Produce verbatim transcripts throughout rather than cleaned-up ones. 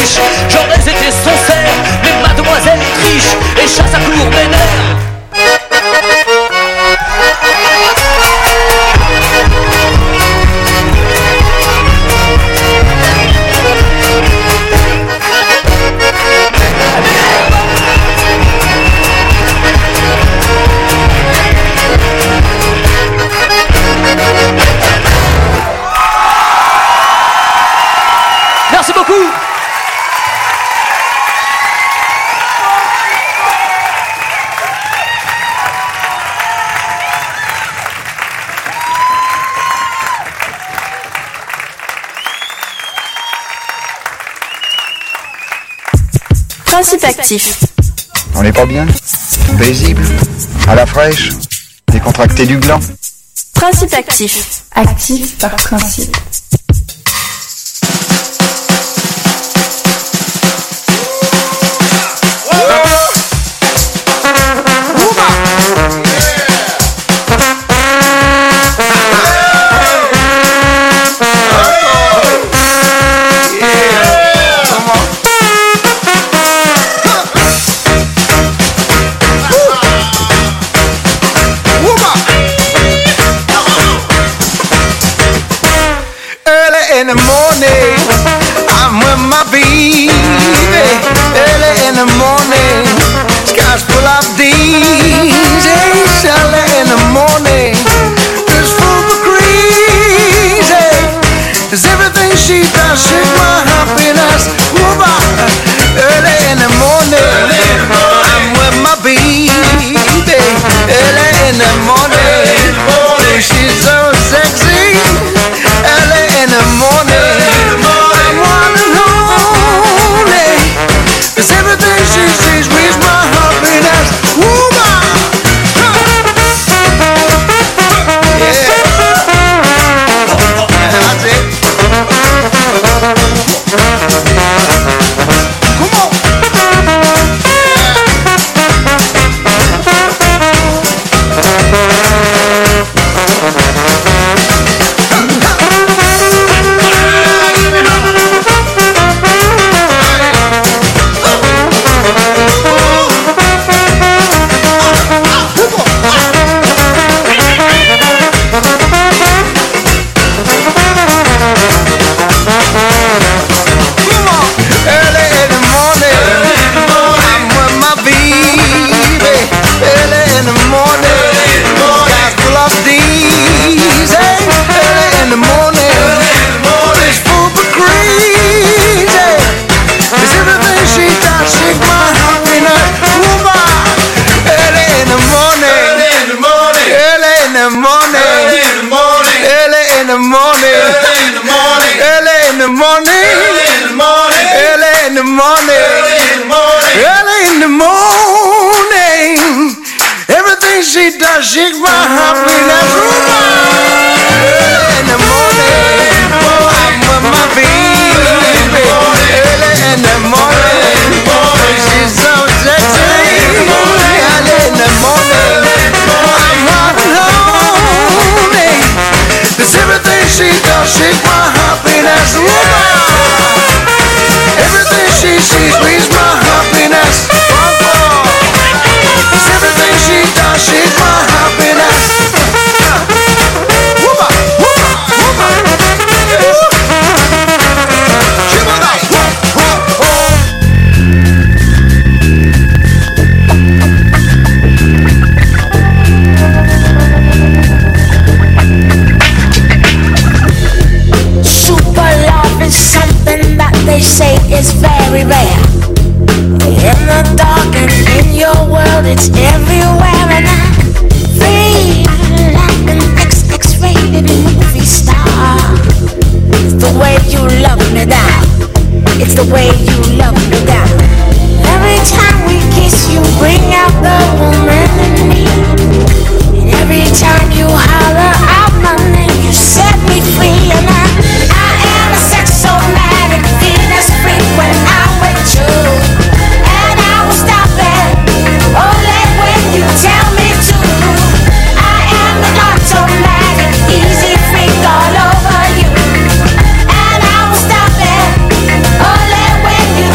riche. J'aurais été sincère, mais mademoiselle est riche et chasse à court mes nerfs. Merci beaucoup. Principe actif. On n'est pas bien? Paisible? À la fraîche? Décontracté du gland? Principe actif. Actif par principe. In the morning, I'm with my baby. Early in the morning, skies full of days. Early in the morning, it's full of crazy. Cause everything she does, she's my happiness. Early in the morning, I'm with my baby. Early in the morning, she's so sexy. Early in the morning, I'm one and only. 'Cause everything she sees reads my happiness. Woman, yeah, that's it. Come on. She does, she's my happiness. Early in the morning, I'm with my baby. Early in the morning, she's so sexy. Early in the morning, I'm hot and lonely. 'Cause everything she does, she's my happiness. Everything she sees brings my happiness. Everything she does, she's my happiness. Whoop-a, whoop-a, whoop-a. Shibba-da, whoop-a-whoop. Super love is something that they say is very rare. In the dark and in your world, it's everywhere, and I feel like an X X-rated movie star. It's the way you love me down. It's the way you love me down. Every time we kiss, you bring out the woman in me. And every time you holler out my name, you set me free. And I, I am a sexomatic Venus freak when I'm with you. Tell me to. I am an automatic, easy freak all over you. And I will stop it only when you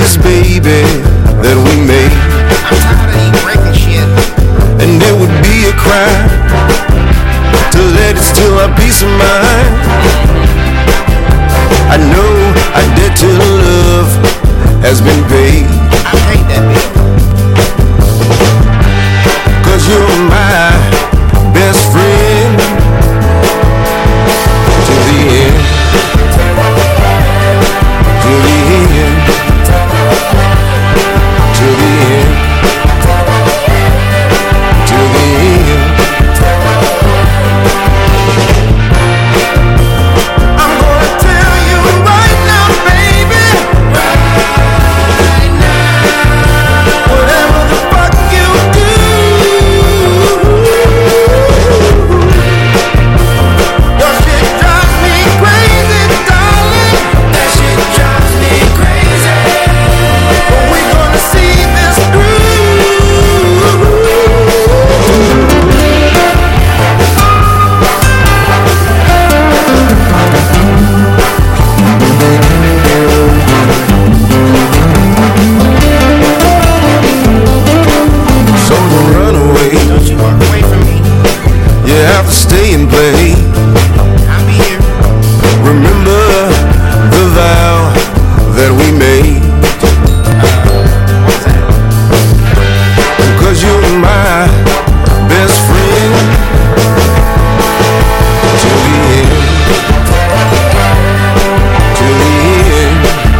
this baby that we made. I'm tired of you breaking shit. And it would be a crime to let it steal our peace of mind. I know our debt to love has been paid. I paid that bill. Cause you're my best friend to the end. To the end. To the end. To the end. I'm gonna tell you right now, baby. Right now. Whatever the fuck you do, your shit drives me crazy, darling. That shit drives me crazy. But we gonna see this through. So don't run away. Don't you walk away from me. You have to stay and play. I'll be here. Remember the vow that we made. What's that? Because you're my best friend till the end. Till the end.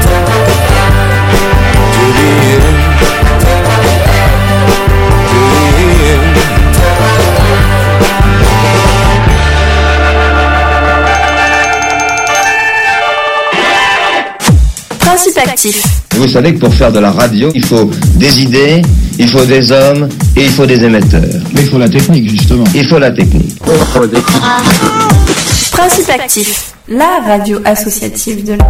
Till the end. Till the end. Principe actif. Vous savez que pour faire de la radio, il faut des idées, il faut des hommes et il faut des émetteurs. Mais il faut la technique, justement. Il faut la technique. Principe actif. La radio associative de la...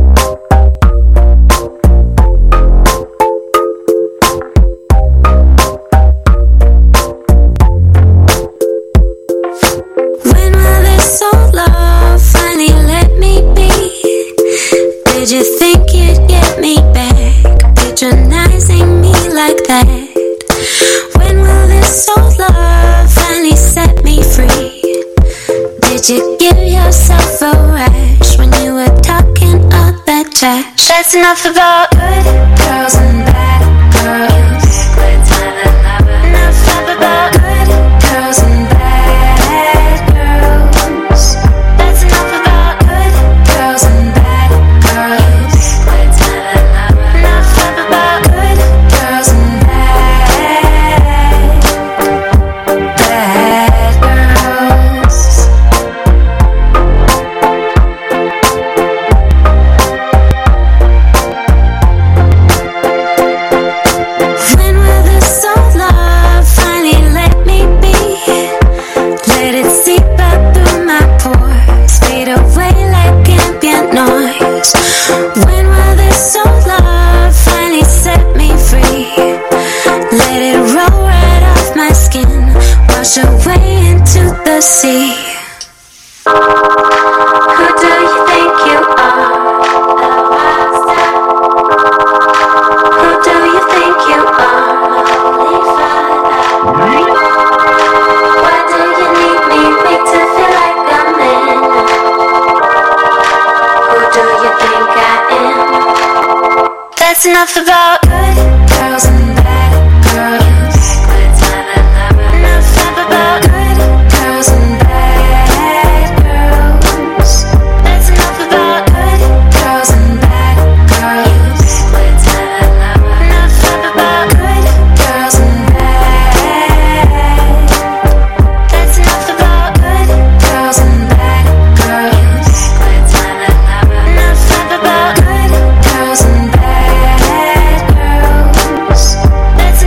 When will this old love finally let me be? Did you think you'd get me back, patronizing me like that? When will this old love finally set me free? Did you give yourself a rash when you were talking all that trash? That's enough about good girls and bad girls. Enough about good girls and bad girls. That's enough about good girls and bad girls. Enough about good girls and bad, bad girls. When will this old love finally let me be? Let it seep out through my pores, fade away like ambient noise. When will this old love finally set me free? Let it roll right off my skin, wash away into the sea. Who do you think you are? Who do you think you are? Why do you need me weak to feel like a man? Who do you think I am? That's enough about good girls and bad girls. Enough about good girls and bad girls. That's enough about good girls and bad girls. Enough about good girls and bad. That's enough about good girls and bad girls. Enough about good girls and bad girls. That's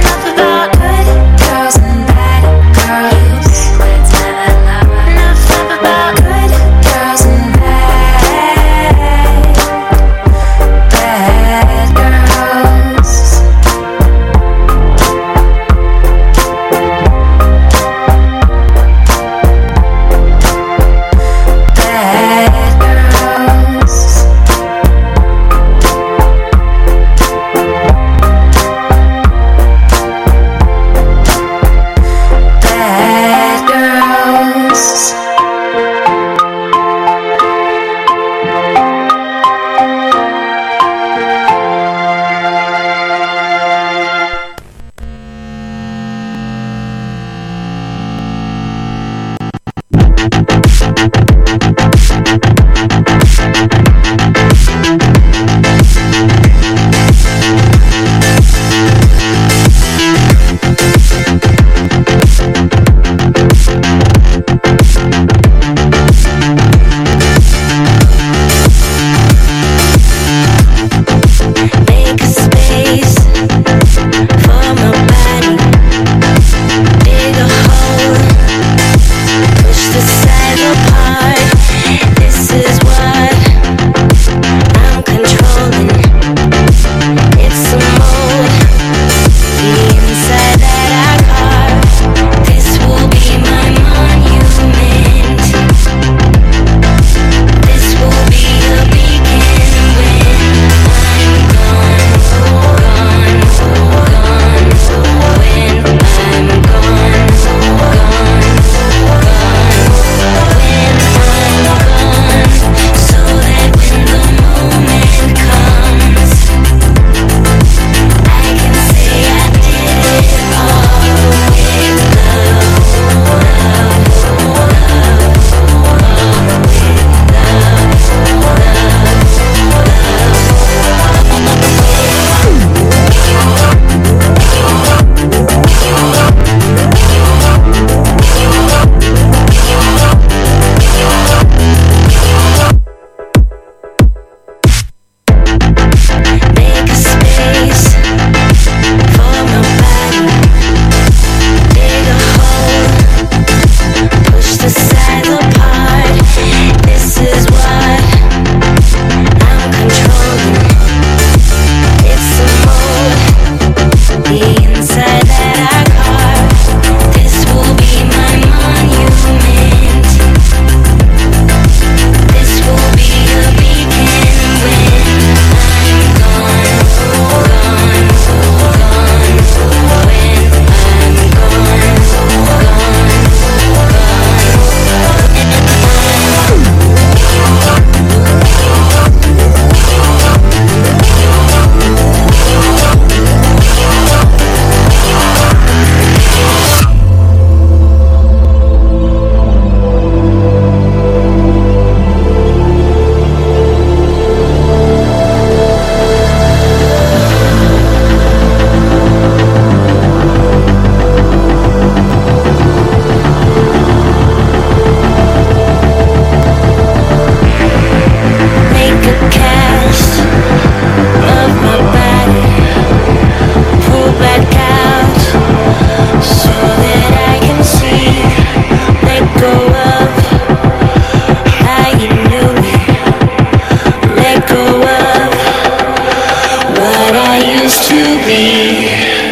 to be.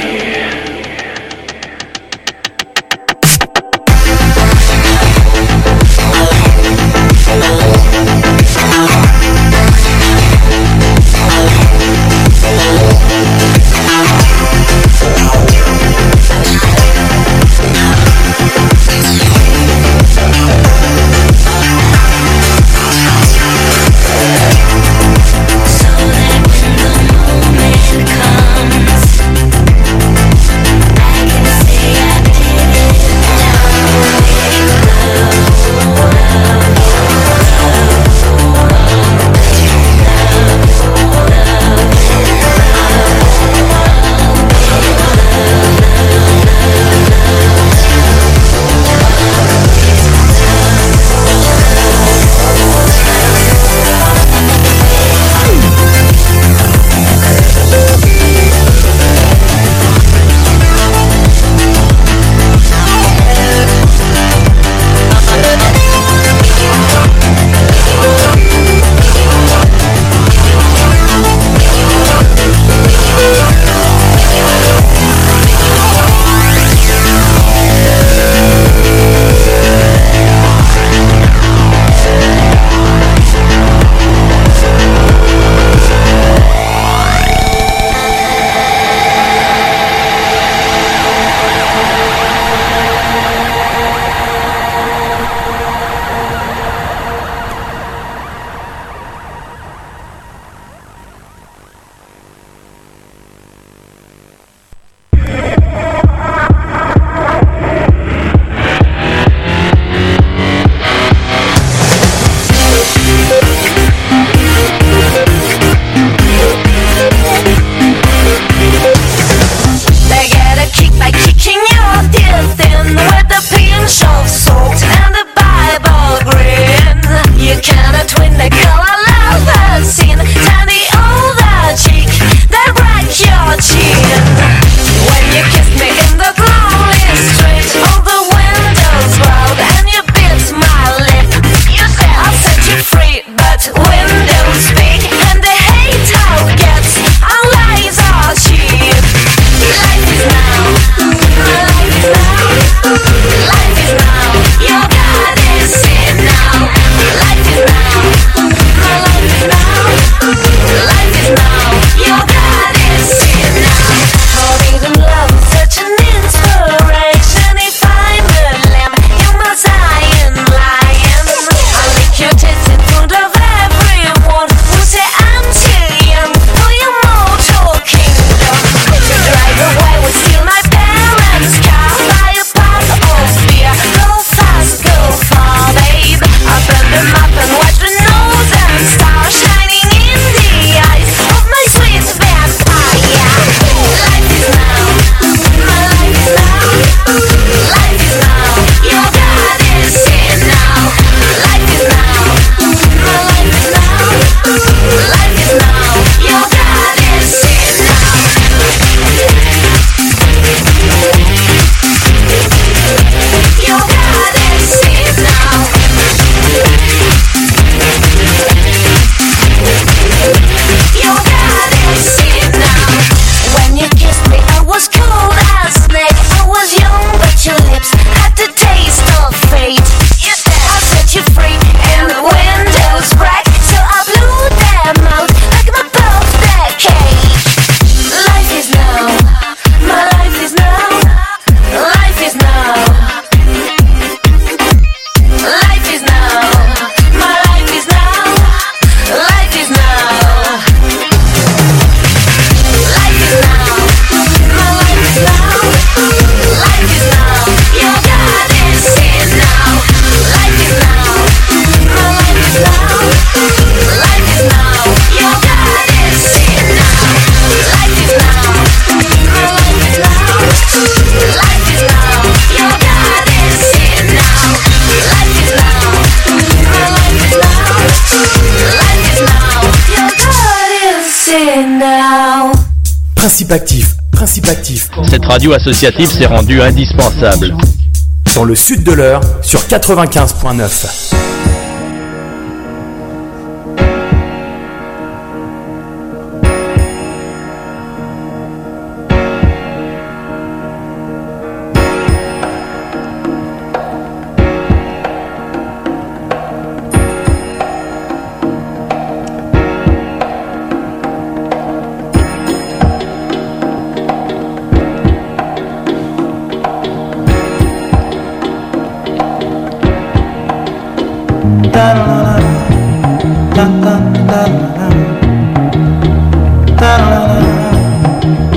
Principe actif, principe actif. Cette radio associative s'est rendue indispensable. Dans le sud de l'Eure, sur quatre-vingt-quinze virgule neuf.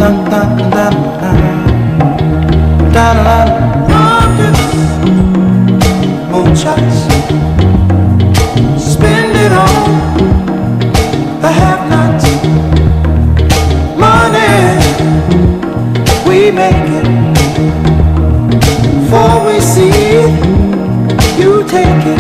Moonshots, spend it on the have-nots. Money, we make it. Before we see it, you take it.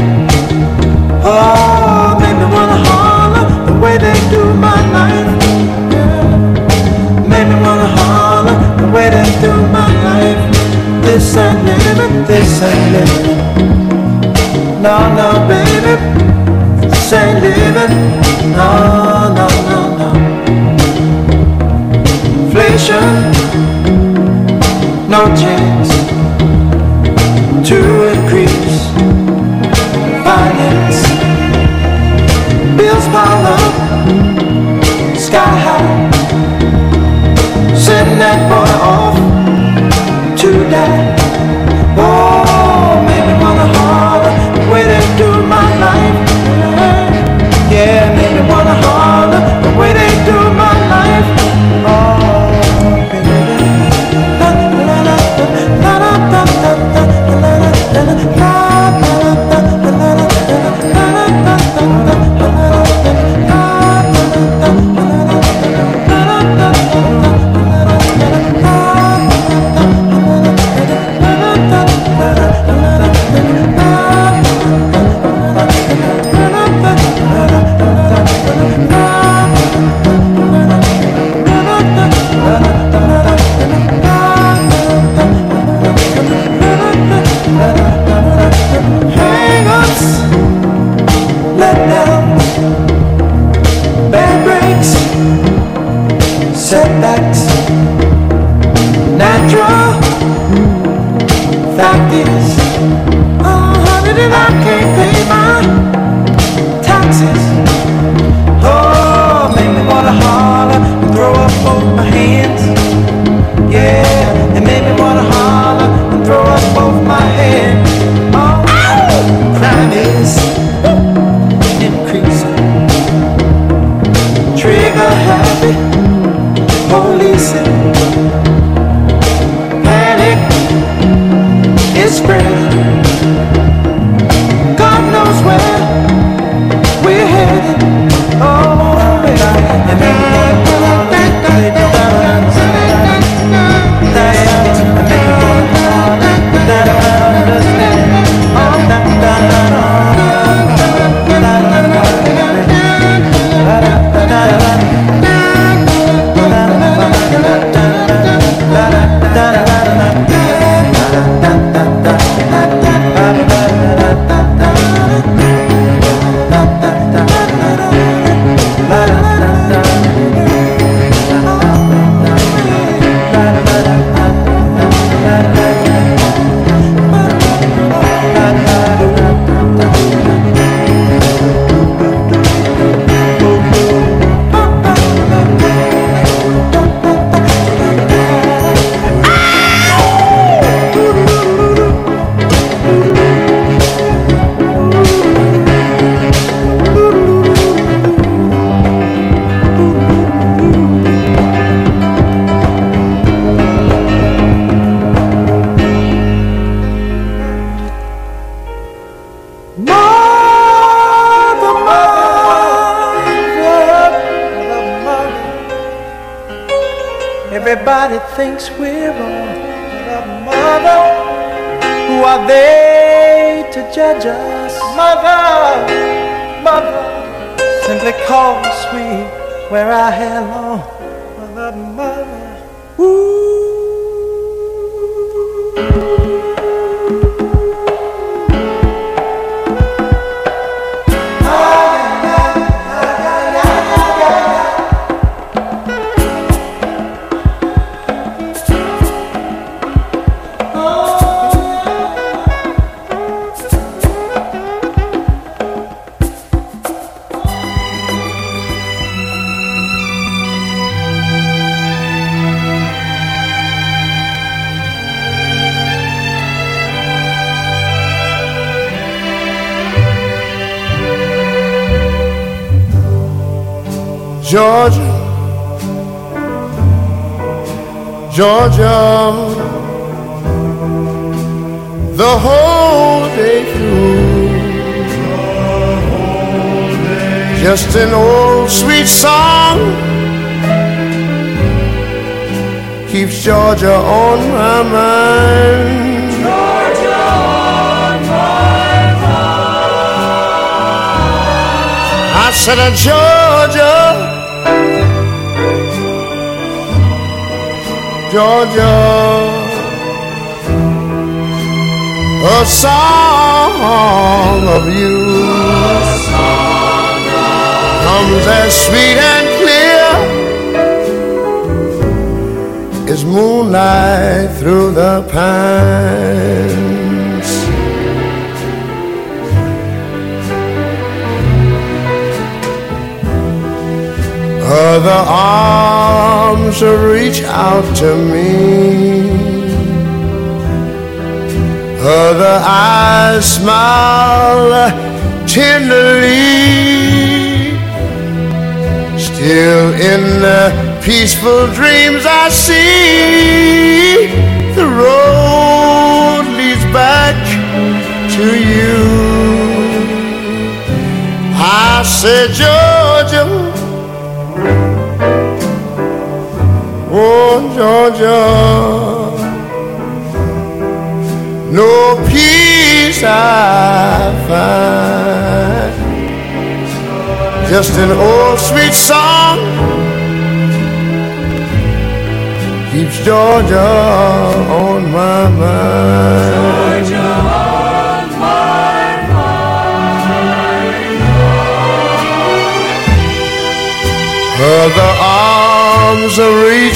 Oh, make me wanna holler the way they do my life. Yeah. Make me wanna holler the way they do my life. This ain't living, this ain't living. No, no, baby, this ain't living. No, no, no, no. Inflation, no chance to increase finance. Bills pile up, sky high. Send that boy off to die. Oh, make me wanna holler the way they do my life. Yeah, make me wanna holler the way they do my life. Oh, baby. La la la la la la la la la la la la. Setbacks, natural. Fact is, oh honey, that I can't pay my taxes. Oh, make me wanna holler and throw up both my hands. Yeah, and make me wanna holler and throw up both my hands. Oh, crime is increasing. Trigger happy. Policing, panic is spreading. God knows where we're headed. Oh, baby, and maybe everybody thinks we're wrong. But mother, who are they to judge us? Mother, mother, simply cause we wear our hair long. Mother, mother, ooh. Georgia, Georgia, the whole day through. Just an old sweet song keeps Georgia on my mind. Georgia on my mind. I said, uh, Georgia, Georgia, a song of you comes as sweet and clear as moonlight through the pines. Other arms reach out to me, other eyes smile tenderly. Still in the peaceful dreams I see, the road leads back to you. I said, Georgia, oh Georgia, no peace I find, just an old sweet song keeps Georgia on my mind. Georgia on my mind. Other arms reach